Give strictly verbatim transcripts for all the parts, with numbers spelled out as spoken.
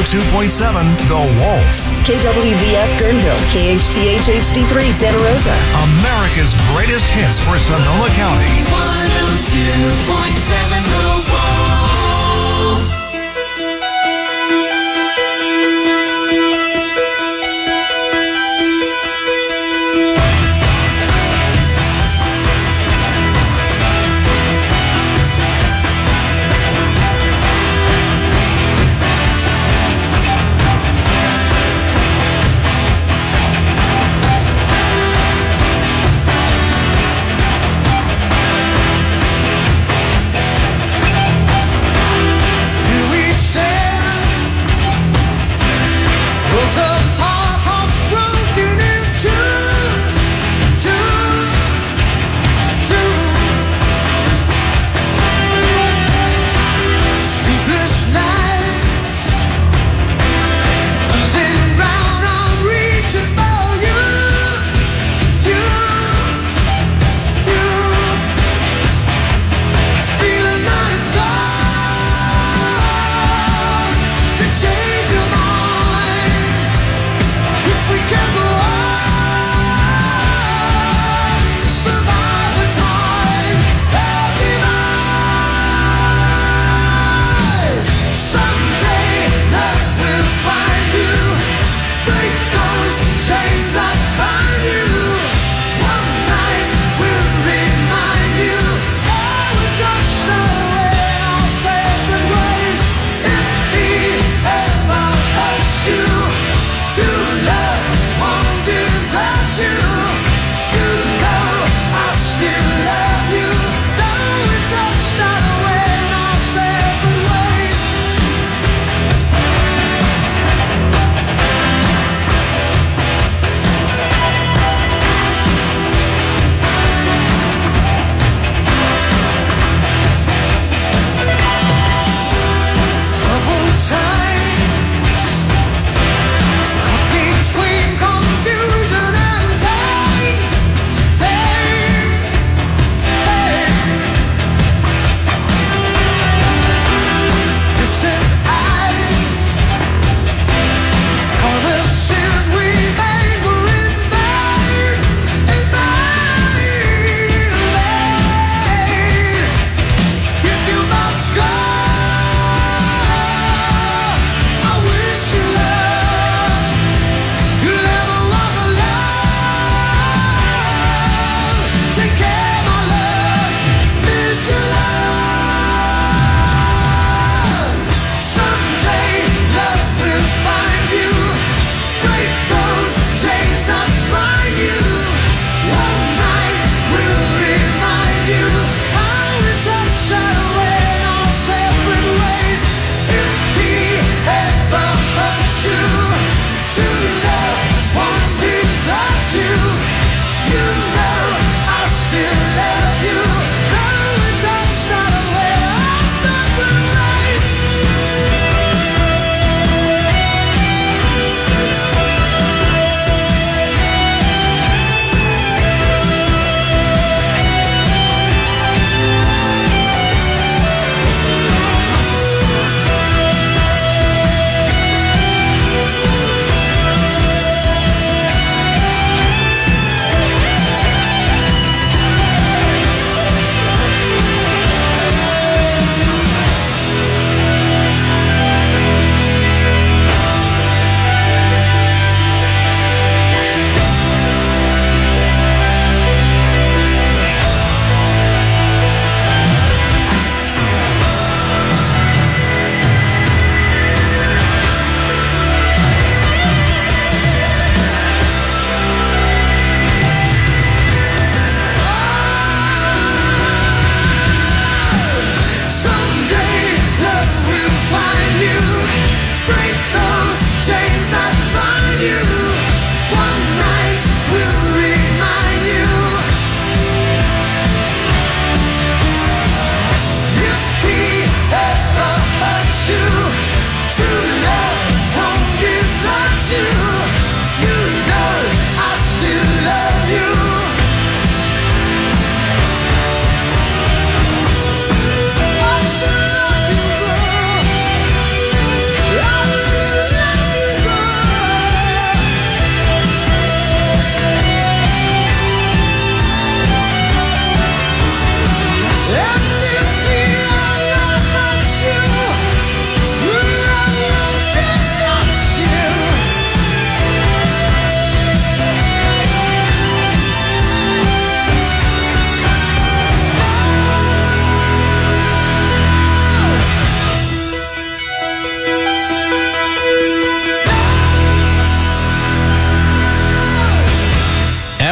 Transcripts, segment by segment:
two point seven The Wolf. K W V F Guerneville, K H T H H D three Santa Rosa. America's greatest hits for Sonoma County. one oh two point seven The Wolf.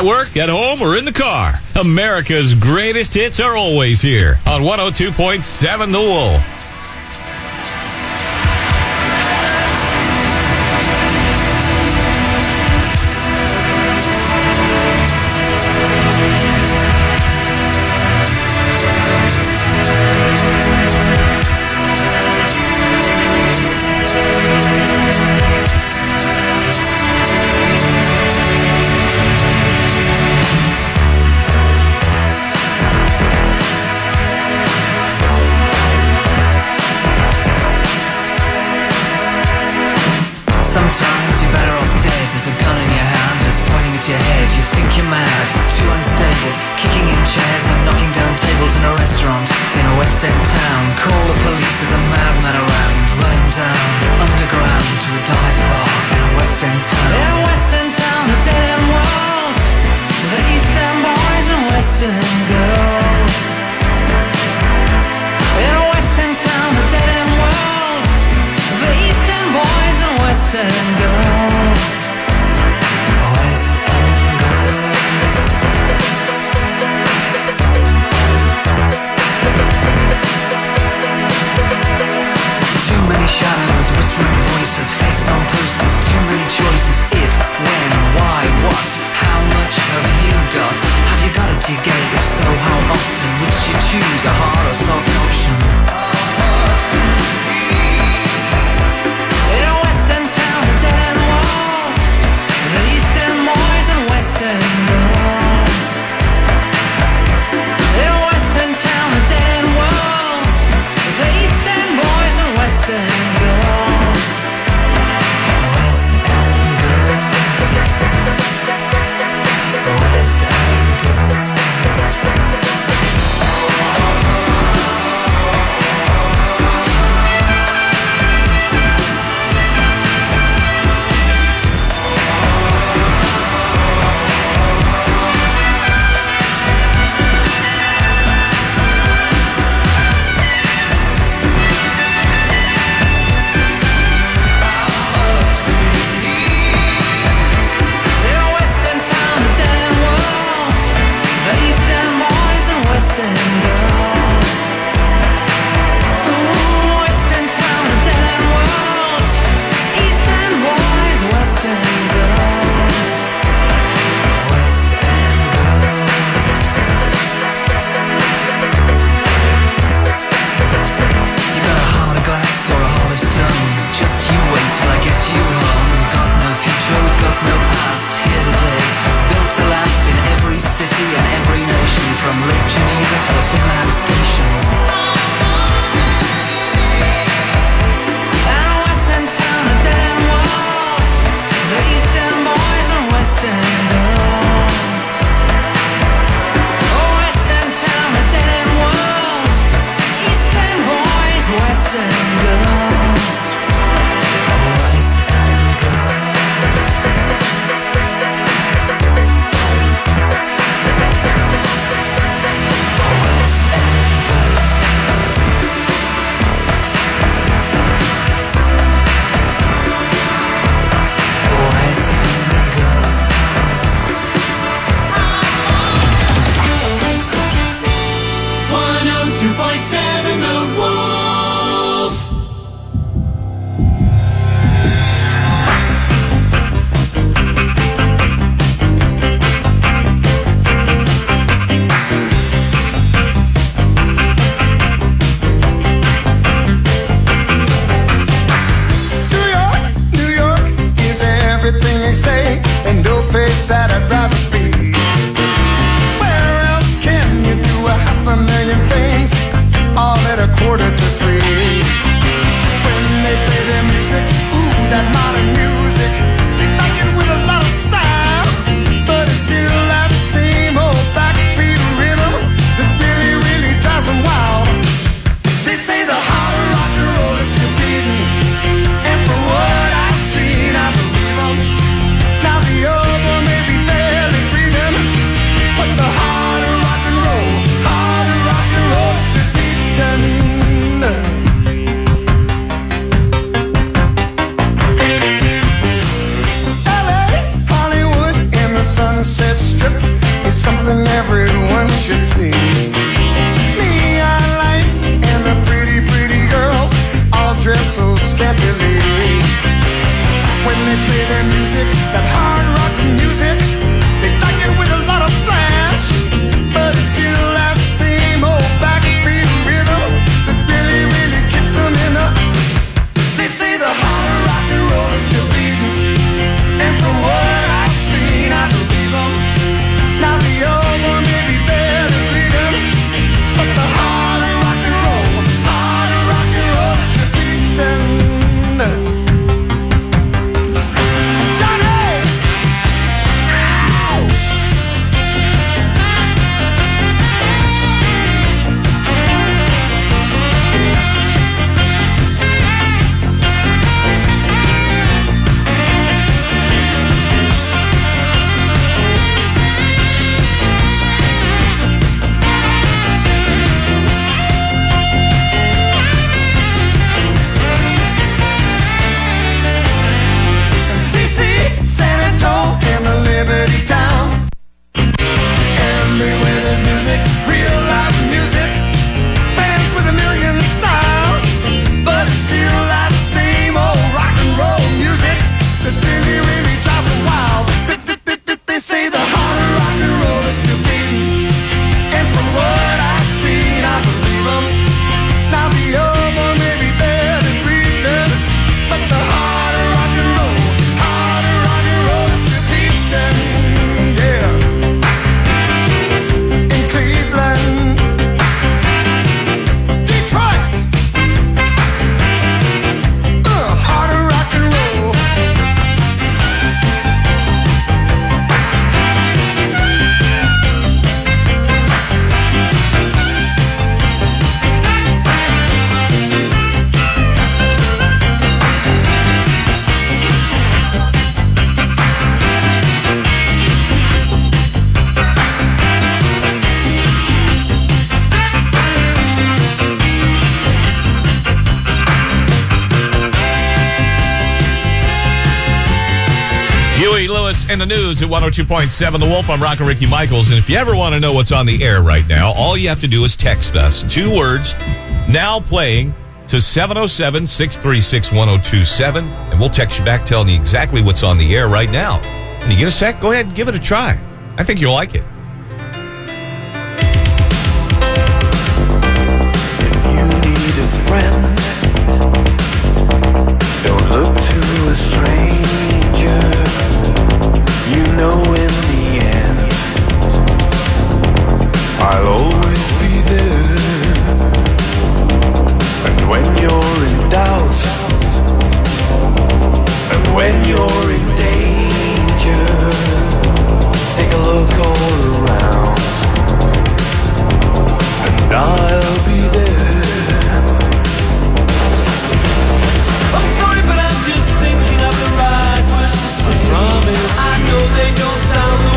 At work, at home, or in the car, America's greatest hits are always here on one oh two point seven The Wolf. something everyone should see. Neon lights and the pretty, pretty girls all dressed so scantily. When they play their music, that hard rock music, they like it with a lot of flash, but it's still that same old backbeat rhythm that really, really kicks them in the. They say the hard rock and roll is still beating, and from what I've seen, I believe them. Now the old one may be there to lead them, but the hard rock and roll, hard rock and roll is still beating. Liberty Town. Everywhere there's music, real live music, bands with a million styles, but it's still that same old rock and roll music that really, really drives them wild. They say the hard rock and roll is still beating, and from what I've seen, I believe them. Now the old one may be there to breathe them, but the hard rock and roll, hard rock and roll is still beating. In the news at one oh two point seven The Wolf. I'm Rockin' Ricky Michaels. And if you ever want to know what's on the air right now, all you have to do is text us. Two words, now playing, to seven oh seven, six three six, one oh two seven. And we'll text you back telling you exactly what's on the air right now. Can you get a sec? Go ahead and give it a try. I think you'll like it. If you need a friend, don't look to a stranger. You know in the end, I'll always be there. And when you're in doubt, and when you're in danger, take a look all around, and I'll be there. I'm sorry, but I'm just thinking of the right words to say. I promise I know they don't sound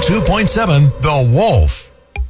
two point seven The Wolf.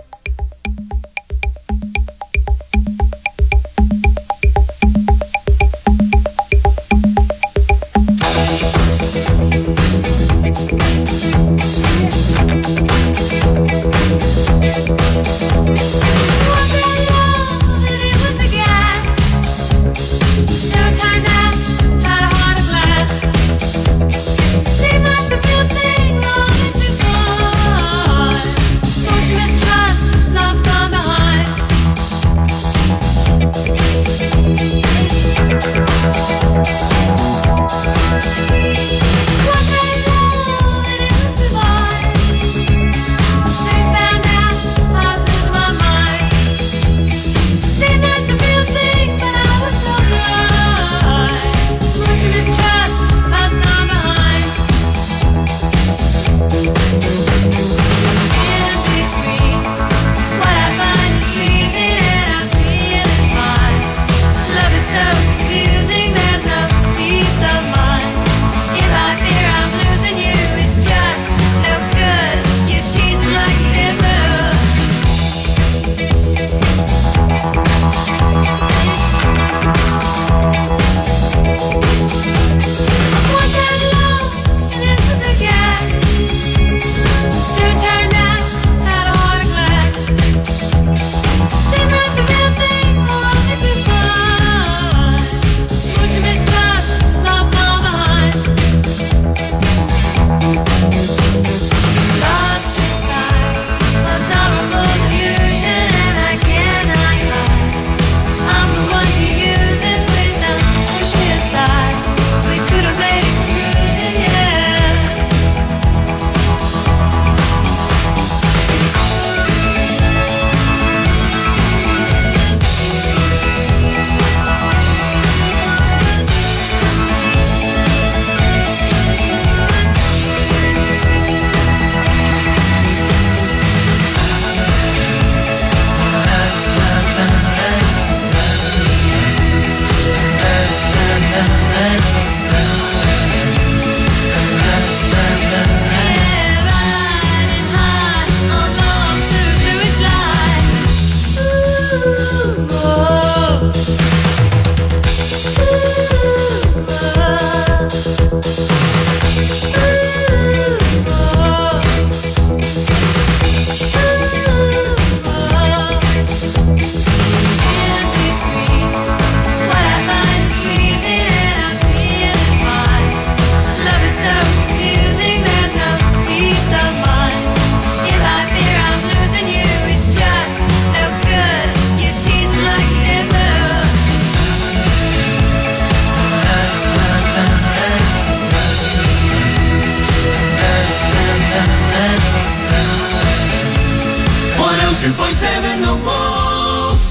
two point seven The Wolf.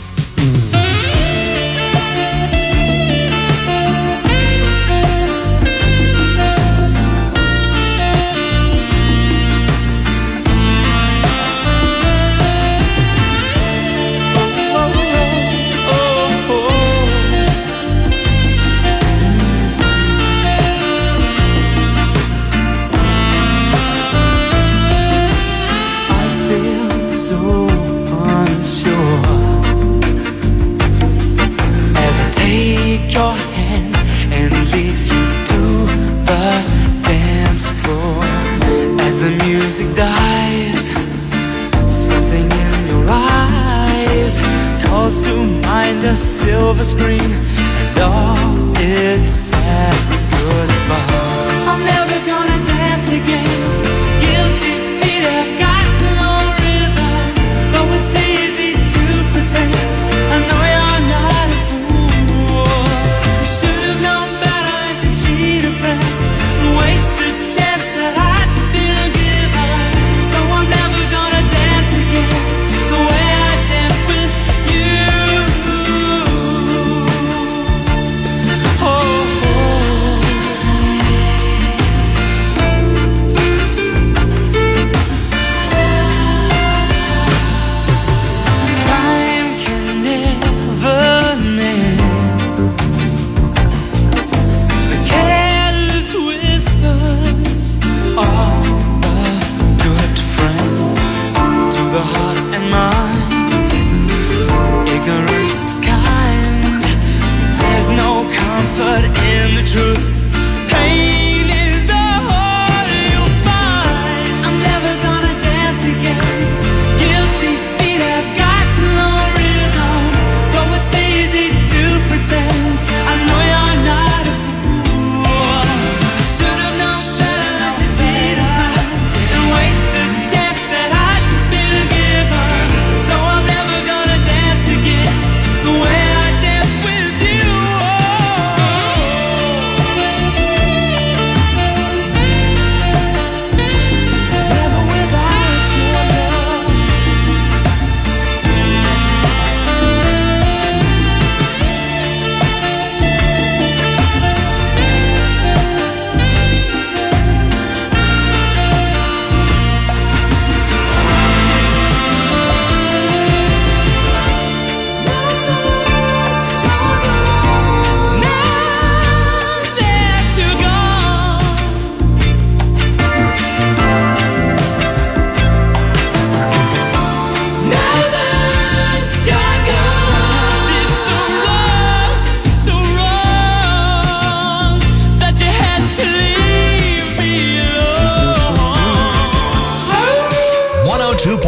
Your hand and lead you to the dance floor. As the music dies, something in your eyes calls to mind a silver screen and all its sad goodbye. I'm never gonna dance again. Guilty feet have got no rhythm, though it's easy to pretend. I know you're not a fool. Should've known better than to cheat a friend, waste the chance that I'd been given. So I'm never gonna dance again the way I danced with you. Oh, oh.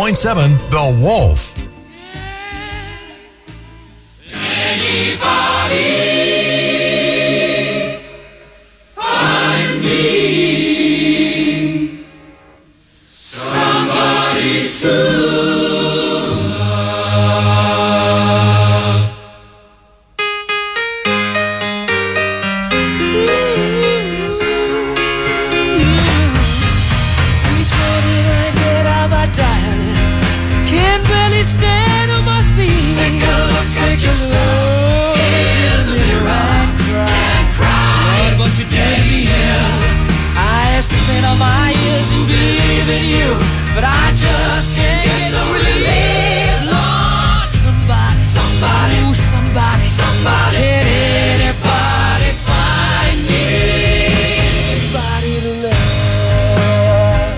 point seven The Wolf. But I just can't get the relief. Lord, somebody, somebody, ooh, somebody, somebody, can anybody find me somebody to love?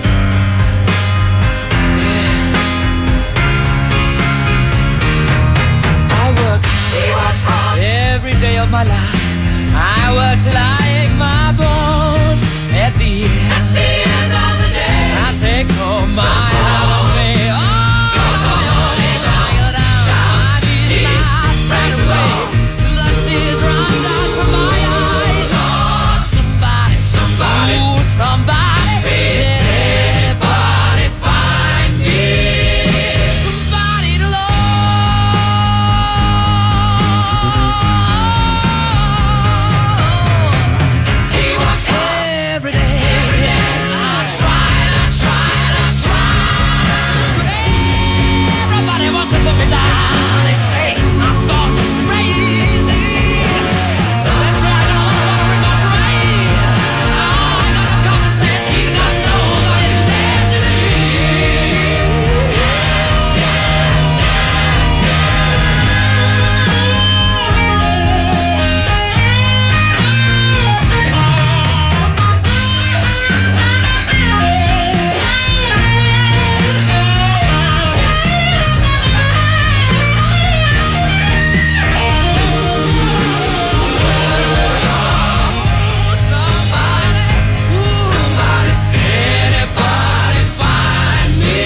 Yeah. I work, he works hard every day of my life. I work till I ache my bones. At the end, at the end of the day, I take home my holiday. Oh, goes on, goes on, down, my knees right away till the tears run down from my eyes. Oh, somebody, somebody, ooh, somebody, can anybody find me somebody to love? He works every day. Every day. I try, I try, I try. But everybody wants to put me down. They say I'm gone crazy. That's right, all I wanna ring my brain. Oh, I got no common sense. He's got nobody left to leave. Somebody, ooh, somebody, anybody find me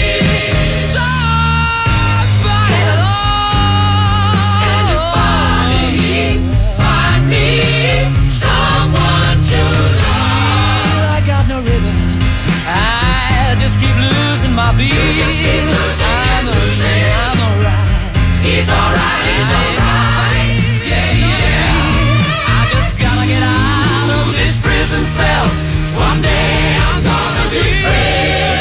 somebody to love? Anybody find me someone to love? I got no rhythm. I just keep losing my beat. I'm losing, I'm alright. He's alright, he's alright. Yeah, yeah. I just gotta get out of this prison cell. Someday I'm gonna be free.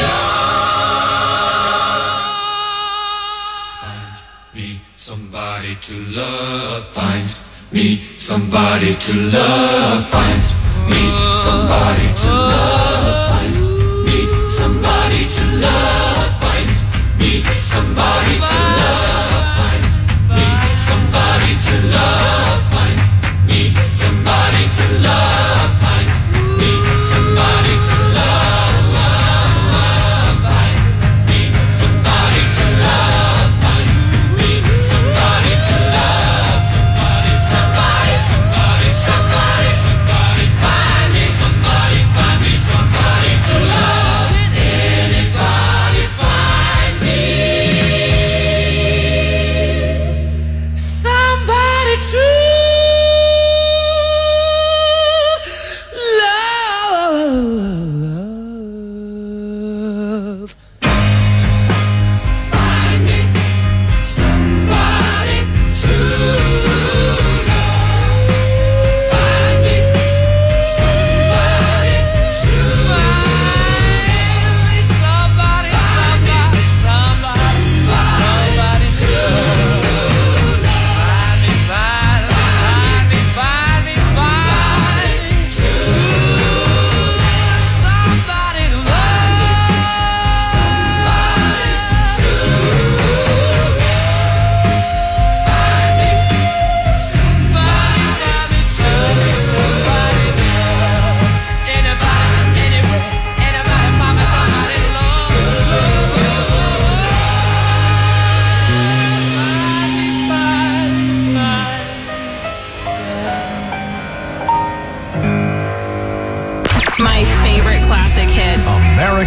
Find me somebody to love. Find me somebody to love. Find me somebody to love. Find me somebody to love. Find me somebody to love. Find me somebody to love. Find me somebody to love. Find me somebody to love. Find me somebody to love. Find me somebody to love. Somebody, somebody, somebody, somebody, somebody, find me somebody, find me somebody.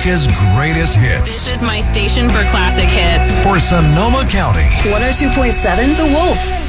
America's greatest hits. This is my station for classic hits. For Sonoma County. one oh two point seven The Wolf.